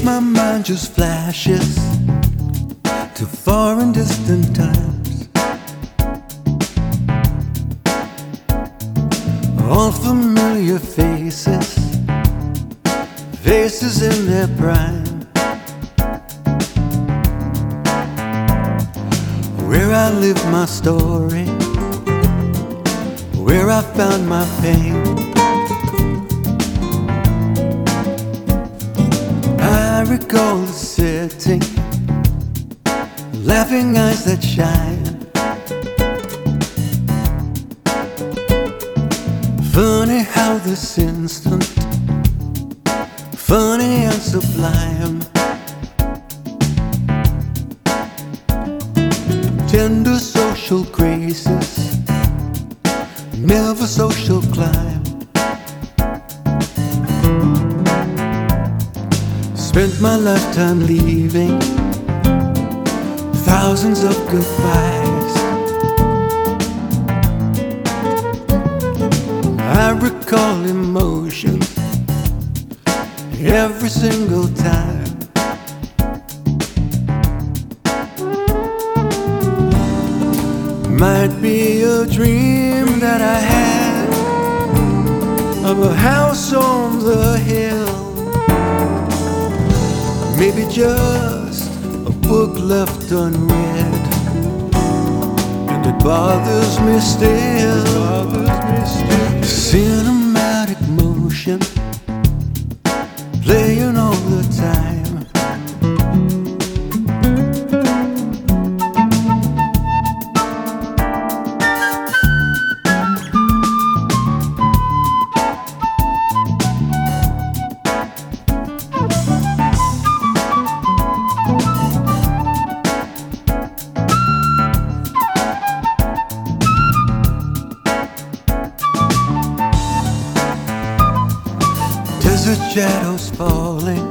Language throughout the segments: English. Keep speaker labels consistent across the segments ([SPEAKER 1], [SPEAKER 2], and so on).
[SPEAKER 1] my mind just flashes to far and distant times, all familiar faces, faces in their prime, where I live my story, where I found my pain. I recall the city, laughing eyes that shine, funny how this instant, funny and sublime, tender social graces, never social climb. Spent my lifetime leaving thousands of goodbyes. I recall emotions every single time. Might be a dream that I had of a house on the hill, maybe just a book left unread, and it bothers me still. Cinematic motion playing all the time. Desert shadows falling,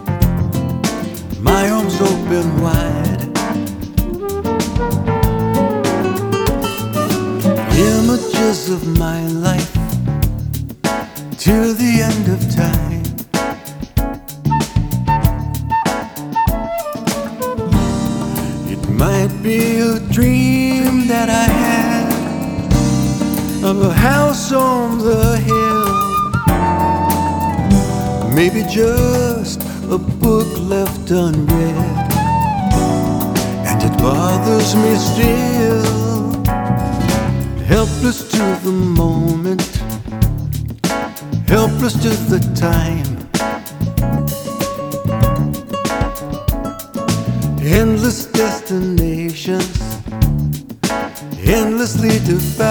[SPEAKER 1] my arms open wide, images of my life till the end of time. It might be a dream that I had of a house on the hill, maybe just a book left unread, and it bothers me still. Helpless to the moment, helpless to the time, endless destinations, endlessly defined.